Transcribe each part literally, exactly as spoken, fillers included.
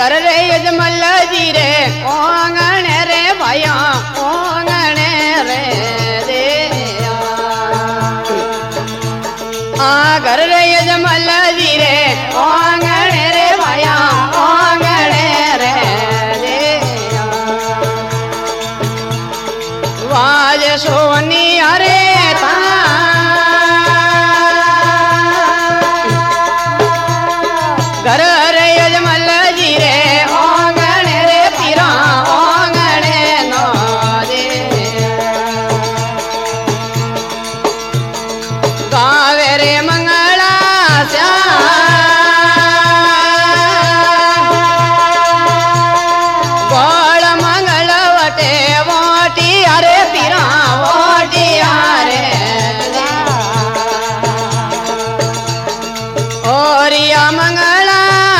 घर रे यजमल जी रे ओंगण रे भाया ओंगण रे दे आ घर रे यजमल जी रे ओंगण रे भाया ओंगण रे दे वाज सोनी अरे ता घर रे यजमल जी रे ओंगण रे पीरा ओंगण नो दे गावे रे मंगला श्याम गोल मंगल वटे वोटी अरे पीरा वोटी अरे ओरिया मंगला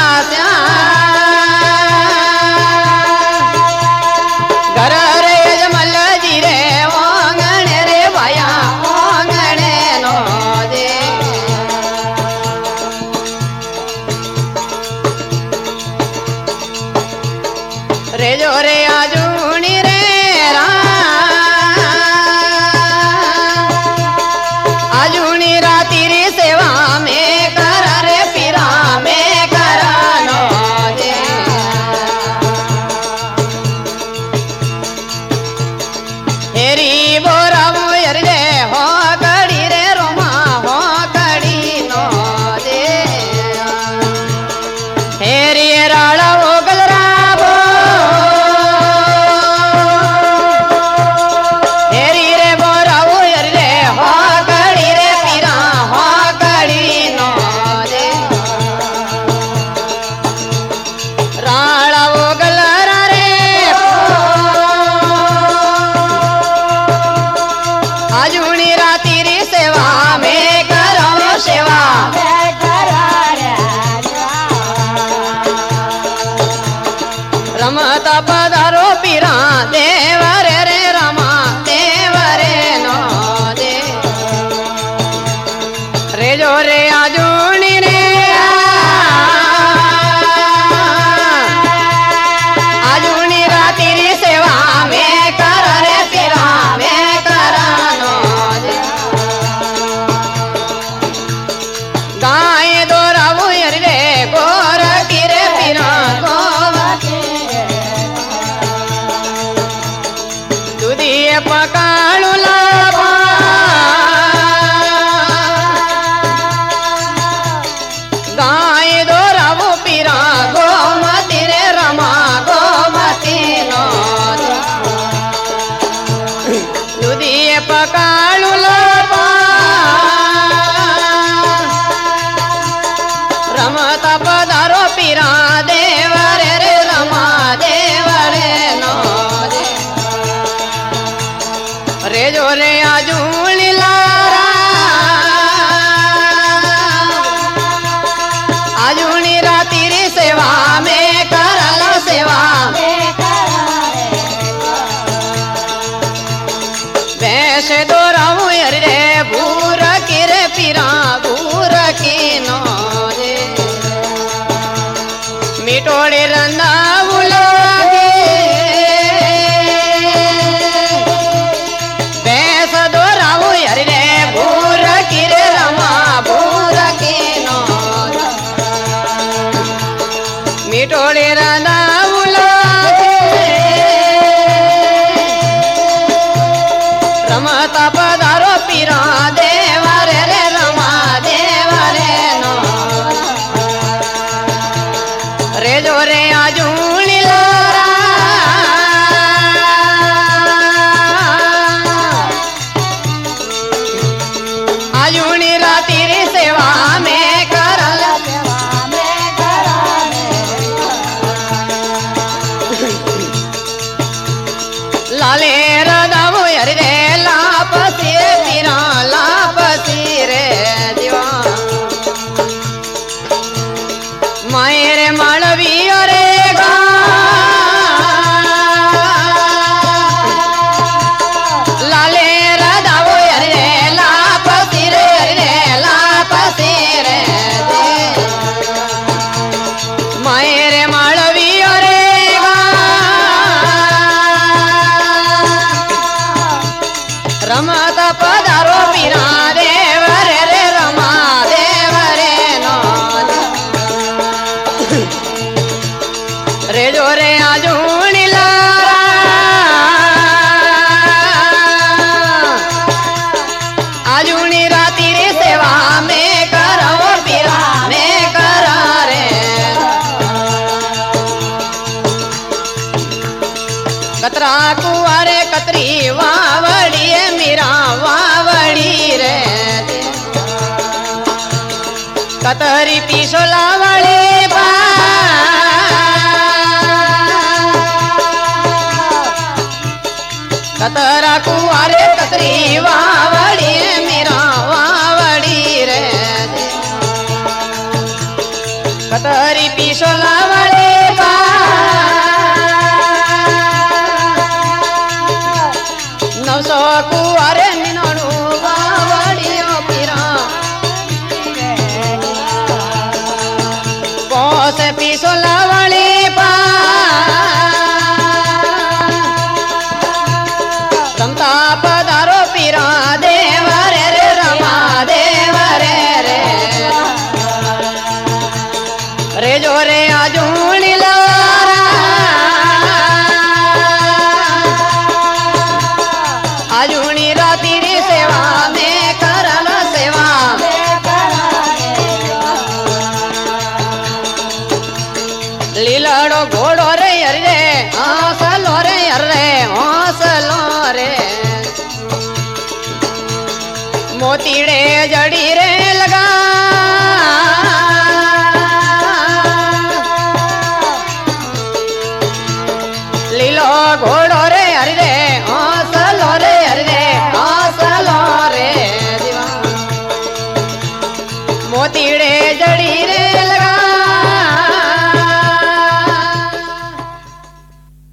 घर रे यजमल जी रे ओंगण रे भाया ओंगण नो दे रे जो रे आजूनी रे रा आजूनी राती री सेवा में कर रे पीरा में कर नो दे हेरी बोरा मोयर रे हो कड़ी रे रोमा हो कड़ी नो दे हेरी राड़ा वो गलराबो हेरी रे बोरा मोयर रे हो कड़ी रे पीरा हो कड़ी नो दे राड़ा वो गलरा रे आजूनी राती री सेवा में करो सेवा रमता पधारो पीरा देवरे रे रमा देवरे नो दे रे जो रे आजूनी रे आजूनी राती री सेवा में कर रे पीरा में कर नो दे गाय दोरा बुयर रे गोर की रे पीरा गोवा दुधिये पकाळू लाभा कतरी पिसोला वाले बा कतरा कुआरे कतरी वावड़ी मेरा वावड़ी रे कतरी पिसोला वाले बा नवसो कुआरे निनोड़ू वावड़ी पीरा पोस पिसोला वाले बा रमता पधारो पीरा देव रे रे रमा देव रे रे रे जो रे आजूनी लारा आजूनी राती री सेवा में करल सेवा लीलाड़ो घोड़ो रे अरे हौसलो रे अरे हौसलो रे मोतीड़े जड़ी